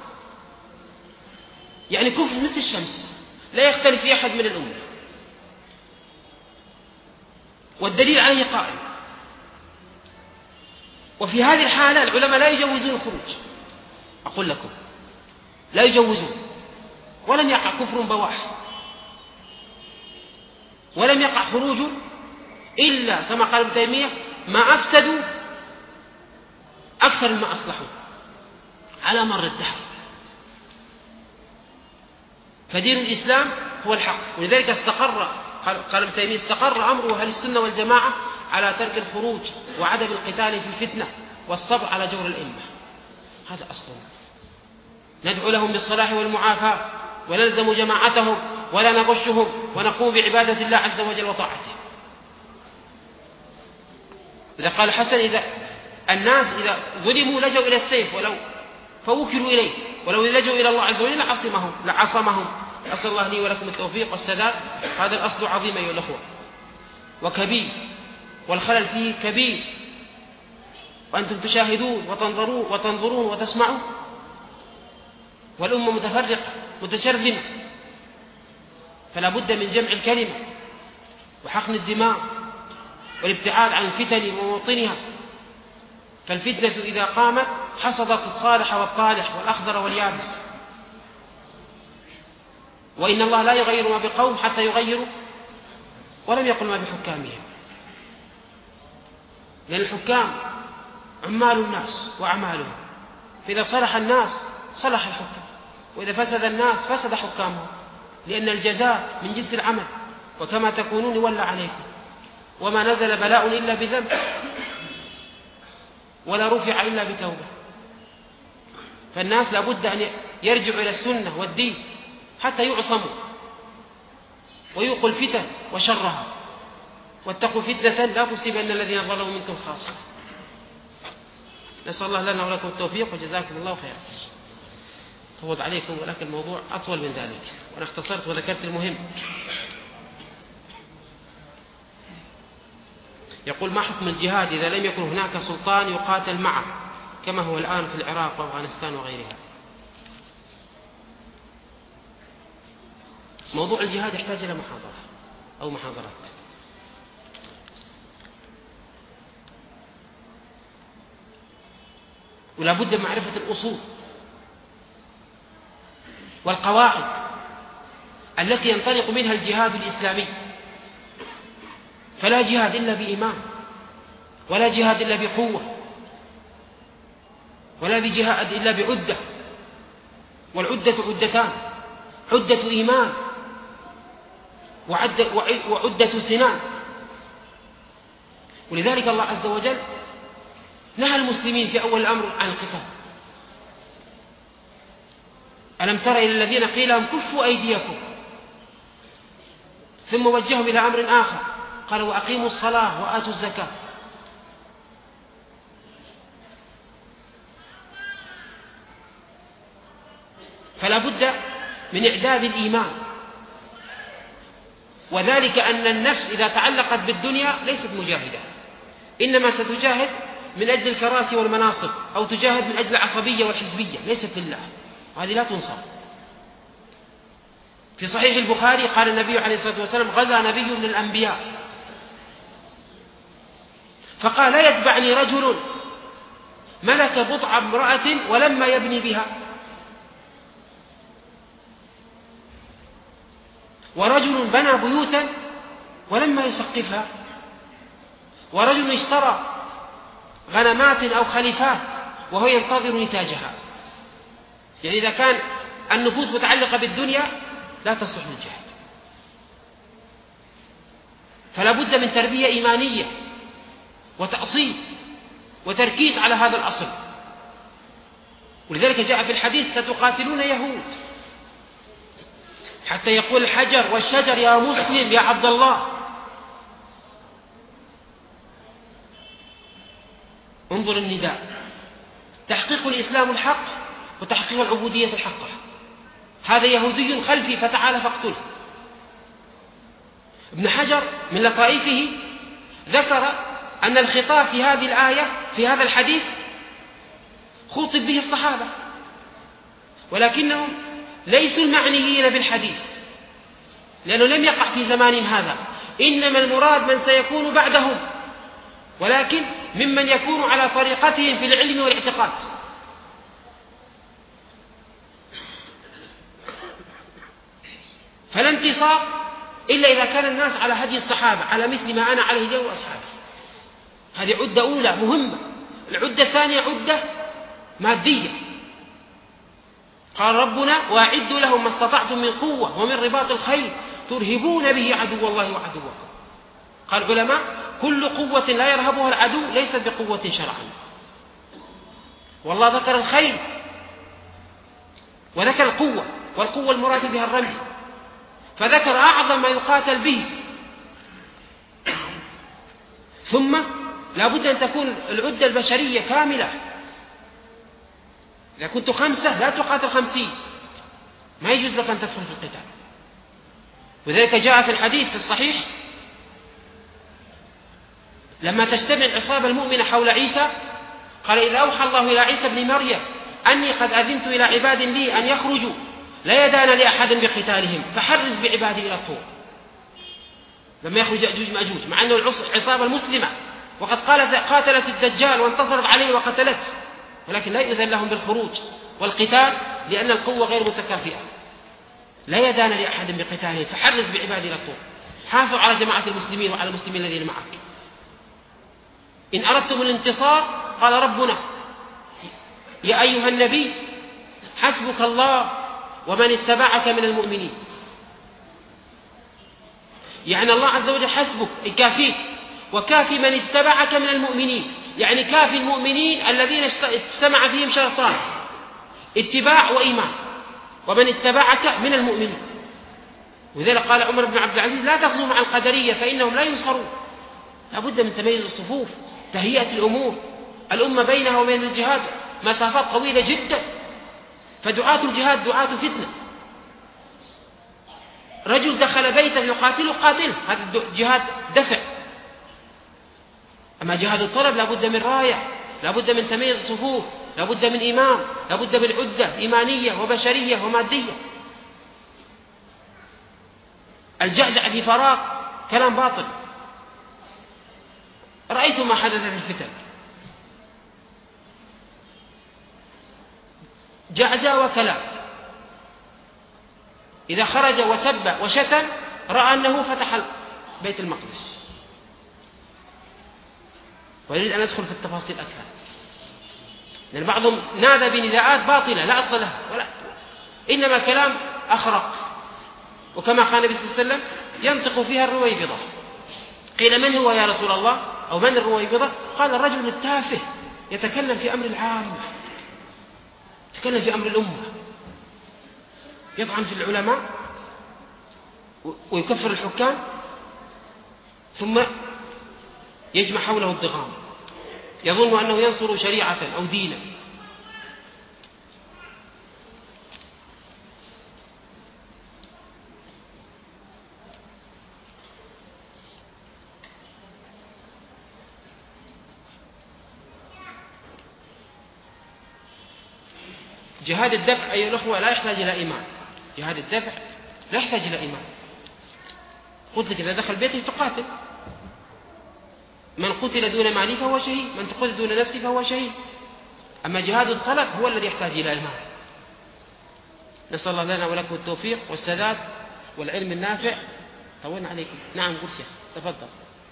يعني كفر مثل الشمس لا يختلف في أحد من الأمة، والدليل عليه قائم. وفي هذه الحالة العلماء لا يجوزون الخروج، أقول لكم لا يجوزون، ولم يقع كفر بواح، ولم يقع خروج إلا كما قال ابن تيمية: ما أفسدوا أكثر مما أصلحوا على مر الدهر. فدين الإسلام هو الحق. ولذلك استقر، قال ابن تيمية: استقر أمر أهل السنة والجماعة على ترك الخروج وعدم القتال في الفتنة والصبر على جور الأئمة. هذا أصلنا. ندعو لهم بالصلاح والمعافاة، ونلزم جماعتهم ولا نغشهم، ونقوم بعبادة الله عز وجل وطاعته. إذا قال الحسن: إذا الناس إذا ظلموا لجوا إلى السيف ولو فوكلوا إليه، ولو لجوا إلى الله عز وجل لعصمهم لعصمهم. أسأل الله لي ولكم التوفيق والسداد. هذا الأصل عظيم أيها الأخوة وكبير، والخلل فيه كبير، وأنتم تشاهدون وتنظرون وتنظرون وتسمعون، والأمة متفرقة متشرذمة، فلا بد من جمع الكلمة وحقن الدماء والابتعاد عن الفتن وموطنها. فالفتنة إذا قامت حصدت الصالح والطالح والأخضر واليابس. وإن الله لا يغير ما بقوم حتى يغيروا، ولم يقل ما بحكامهم، لأن الحكام عمال الناس وأعمالهم، فإذا صلح الناس صلح الحكام، وإذا فسد الناس فسد حكامهم، لأن الجزاء من جنس العمل، وكما تكونون يولى عليكم، وما نزل بلاء إلا بذنب، ولا رفع إلا بتوبة. فالناس لابد أن يرجعوا إلى السنة والدين حتى يعصموا ويوقوا الفتن وشرها، واتقوا فتنة لا تصيبن الذين ظلموا منكم خاصة. نسأل الله لنا ولكم التوفيق، وجزاكم الله خيرا. طولت عليكم، ولكن الموضوع أطول من ذلك، وأنا اختصرت وذكرت المهم. يقول: ما حكم الجهاد إذا لم يكن هناك سلطان يقاتل معه كما هو الآن في العراق وأفغانستان وغيرها؟ موضوع الجهاد يحتاج إلى محاضرة أو محاضرات. ولا بد من معرفة الأصول والقواعد التي ينطلق منها الجهاد الإسلامي. فلا جهاد إلا بإيمان، ولا جهاد إلا بقوة، ولا بجهاد إلا بعدة، والعدة عدتان: عدة إيمان وعدة, وعدة سنان. ولذلك الله عز وجل نهى المسلمين في أول الأمر عن القتال. ألم تر إلى الذين قيل لهم كفوا أيديكم، ثم وجههم إلى أمر آخر، قال: وأقيموا الصلاة وآتوا الزكاة. فلا بد من إعداد الإيمان، وذلك أن النفس إذا تعلقت بالدنيا ليست مجاهدة، إنما ستجاهد من أجل الكراسي والمناصب، أو تجاهد من أجل العصبية والحزبية، ليست لله، وهذه لا تنصر. في صحيح البخاري قال النبي عليه الصلاة والسلام: غزا نبي من الأنبياء فقال: لا يتبعني رجل ملك بضع امرأة ولما يبني بها، ورجل بنى بيوتا ولما يسقفها، ورجل اشترى غنمات أو خليفات وهو ينتظر نتاجها. يعني إذا كان النفوس متعلقة بالدنيا لا تصلح للجهاد. فلا بد من تربية إيمانية وتأصيل وتركيز على هذا الأصل. ولذلك جاء في الحديث: ستقاتلون يهود حتى يقول الحجر والشجر يا مسلم يا عبد الله. انظر النداء: تحقيق الإسلام الحق وتحقيق العبودية الحقة. هذا يهودي خلفي فتعال فاقتله. ابن حجر من لطائفه ذكر أن الخطاب في هذه الآية في هذا الحديث خطب به الصحابة، ولكنهم ليسوا المعنيين بالحديث، لأنه لم يقع في زمانهم هذا، إنما المراد من سيكون بعدهم، ولكن ممن يكون على طريقتهم في العلم والاعتقاد. فلا انتصار إلا إذا كان الناس على هدي الصحابة، على مثل ما أنا عليه اليوم وأصحابي. هذه عدة أولى مهمة. العدة الثانية عدة مادية. قال ربنا: وأعدوا لهم ما استطعتم من قوة ومن رباط الخيل ترهبون به عدو الله وعدوكم. قال العلماء: كل قوة لا يرهبها العدو ليست بقوة شرعا. والله ذكر الخيل وذكر القوة، والقوة المراد بها الرمي، فذكر أعظم ما يقاتل به. ثم لا بد أن تكون العدة البشرية كاملة. إذا كنت خمسة لا تقاتل خمسين، ما يجوز لك أن تدخل في القتال. وذلك جاء في الحديث في الصحيح: لما تجتمع العصابة المؤمنة حول عيسى، قال: إذا أوحى الله إلى عيسى بن مريم أني قد أذنت إلى عباد لي أن يخرجوا لا يدان لأحد بقتالهم فحرز بعبادي إلى الطور. لما يخرج يأجوج مأجوج، مع أنه العصابة المسلمة وقد قاتلت الدجال وانتصرت عليه وقتلته، ولكن لا يؤذن لهم بالخروج والقتال لأن القوة غير متكافئة. لا يدان لأحد بقتالهم فحرز بعبادي إلى الطور. حافظوا على جماعة المسلمين وعلى المسلمين الذين معك. إن أردتم الانتصار قال ربنا يا أيها النبي حسبك الله ومن اتبعك من المؤمنين. يعني الله عز وجل حسبك كافيك وكافي من اتبعك من المؤمنين، يعني كافي المؤمنين الذين اجتمع فيهم شرطان اتباع وإيمان، ومن اتبعك من المؤمنين. وذلك قال عمر بن عبد العزيز لا تغزوا مع القدرية فإنهم لا ينصرون. لابد من تمييز الصفوف، تهيئة الأمور. الأمة بينها وبين الجهاد مسافات طويلة جدا، فدعاة الجهاد دعاة فتنة. رجل دخل بيته يقاتل قاتله، هذا جهاد دفع. أما جهاد الطلب لابد من راية، لابد من تمييز الصفوف، لابد من إمام، لابد من عدة إيمانية وبشرية ومادية. الجعجع في فراغ كلام باطل. رأيت ما حدث في الفتن، جعجع وكلام. إذا خرج وسب وشتم رأى أنه فتح بيت المقدس، ويريد أن يدخل في التفاصيل أكثر، لأن بعضهم نادى بنداءات باطلة لا أصل لها ولا، إنما كلام أخرق. وكما قال النبي صلى الله عليه وسلم ينطق فيها الرويبضة. قيل من هو يا رسول الله أو من الرويبضة؟ قال الرجل التافه يتكلم في أمر العام، يتكلم في أمر الأمة، يطعن في العلماء ويكفر الحكام، ثم يجمع حوله الضغام، يظن أنه ينصر شريعة أو دينا. جهاد الدفع أيها الأخوة لا يحتاج إلى إيمان. جهاد الدفع لا يحتاج إلى إيمان. قلت لك إذا دخل بيته تقاتل، من قتل دون ماله فهو شهيد، من قتل دون نفسه فهو شهيد. أما جهاد الطلب هو الذي يحتاج إلى إيمان. نسأل الله لنا ولكم التوفيق والسداد والعلم النافع. طولنا عليكم. نعم قل شيخ تفضل.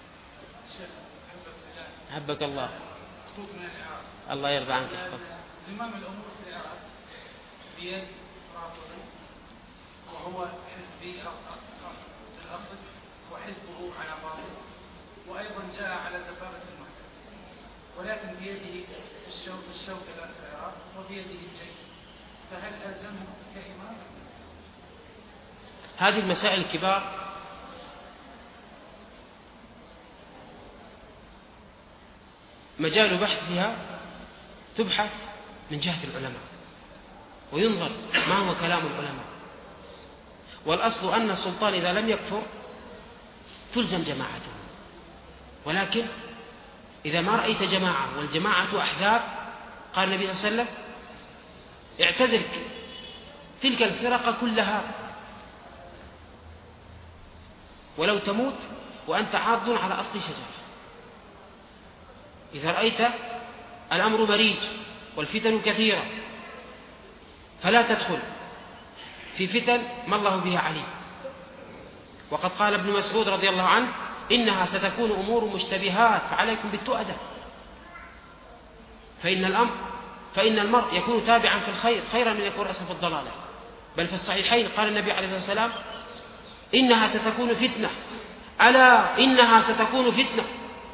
حبك الله. الله يرضى عنك. زمام الأمور في العراق بيد رافضي، وهو حزبي الأصل وحزبه على باطل، وأيضا جاء على دفارة المحكمة، ولكن بيده الشوك الشوك الآن في العراق وبيده الجيش، فهل ألزمه كإمام؟ هذه المسائل الكبار مجال بحثها تبحث من جهة العلماء، وينظر ما هو كلام العلماء. والأصل أن السلطان إذا لم يكفر تلزم جماعته، ولكن إذا ما رأيت جماعة والجماعة أحزاب، قال النبي صلى الله عليه وسلم اعتزل تلك الفرق كلها ولو تموت وأنت عاض على أصل شجرة. إذا رأيت الأمر مريج والفتن كثيرة فلا تدخل في فتن ما الله بها عليم. وقد قال ابن مسعود رضي الله عنه إنها ستكون أمور مشتبهات فعليكم بالتؤدة، فإن الأمر فإن المرء يكون تابعا في الخير خيرا من يكون رأسا في الضلالة. بل في الصحيحين قال النبي عليه الصلاة والسلام إنها ستكون فتنة، ألا إنها ستكون فتنة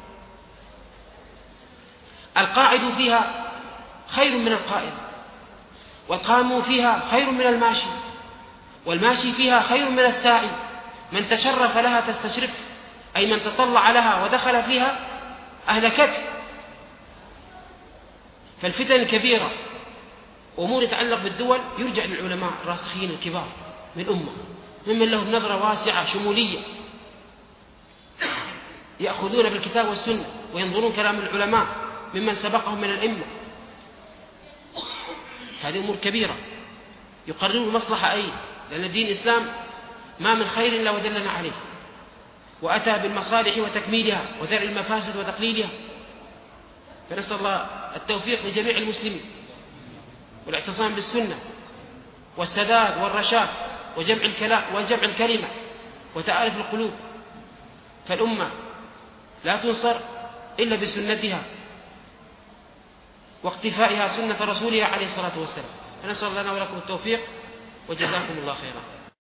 القاعد فيها خير من القائم، والقائم فيها خير من الماشي، والماشي فيها خير من الساعي. من تشرف لها تستشرف، أي من تطلع لها ودخل فيها أهلكته. فالفتن كبيرة، أمور يتعلق بالدول يرجع للعلماء الراسخين الكبار من الأمة، ممن لهم نظرة واسعة شمولية، يأخذون بالكتاب والسنة وينظرون كلام العلماء ممن سبقهم من الأئمة. هذه أمور كبيرة يقررون المصلحة أي، لأن دين الإسلام ما من خير إلا ودلنا عليه، وأتى بالمصالح وتكميلها ودرء المفاسد وتقليلها. فنسأل الله التوفيق لجميع المسلمين والاعتصام بالسنة والسداد والرشاد وجمع الكلام وجمع الكلمة وتآلف القلوب. فالأمة لا تنصر إلا بسنتها واقتفائها سنة رسولها عليه الصلاة والسلام. فنسأل لنا ولكم التوفيق، وجزاكم الله خيرا.